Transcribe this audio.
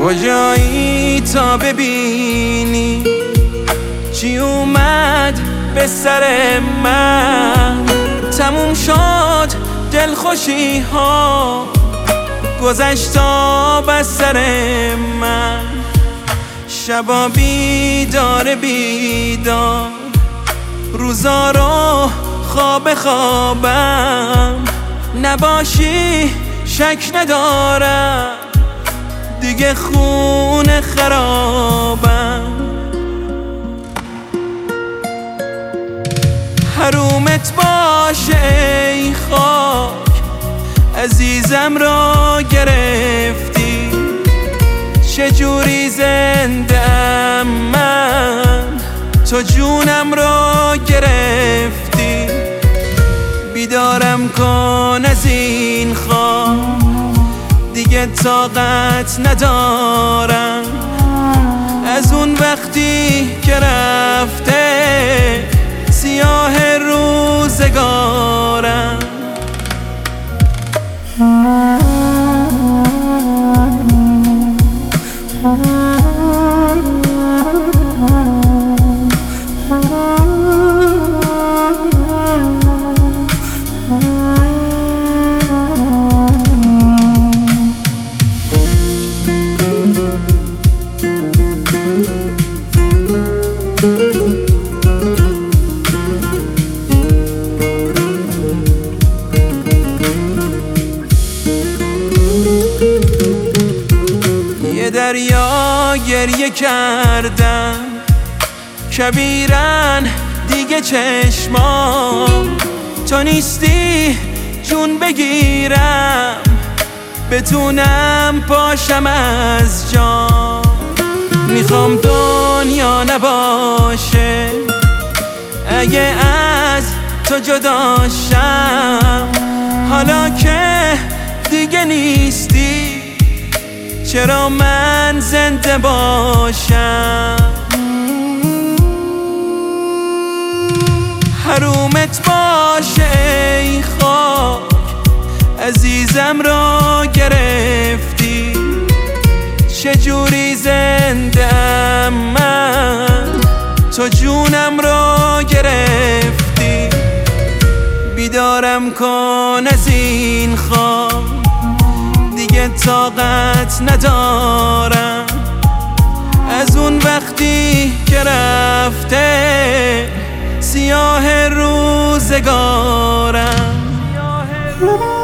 کجایی تا ببینی چی اومد به سر من؟ تموم شد دلخوشی ها، گذشت از سر من. شبا بیدار بیدار، روزا رو خوابم، نباشی شک ندارم دیگه خونه خرابم. حرومت باشه ای خاک، عزیزم را گرفتی. چجوری زنده‌ام من، تو جونم را گرفتی. بیدارم کن از این خواب، دیگه طاقت ندارم از اون وقتی که رفته سیاه روزگارم. یه دریا گریه کردم کبیرن دیگه چشمام، تو نیستی جون بگیرم بتونم پاشم از جام. میخوام دنیا نباشه اگه از تو جداشم، حالا که دیگه نیستی چرا من زنده باشم؟ حرومت باشه ای خاک، عزیزم را گرفتی. چجوری زنده‌ام من، تو جونم را گرفتی. بیدارم کن از این خواب، دیگه طاقت ندارم از اون وقتی که رفته سیاه روزگارم.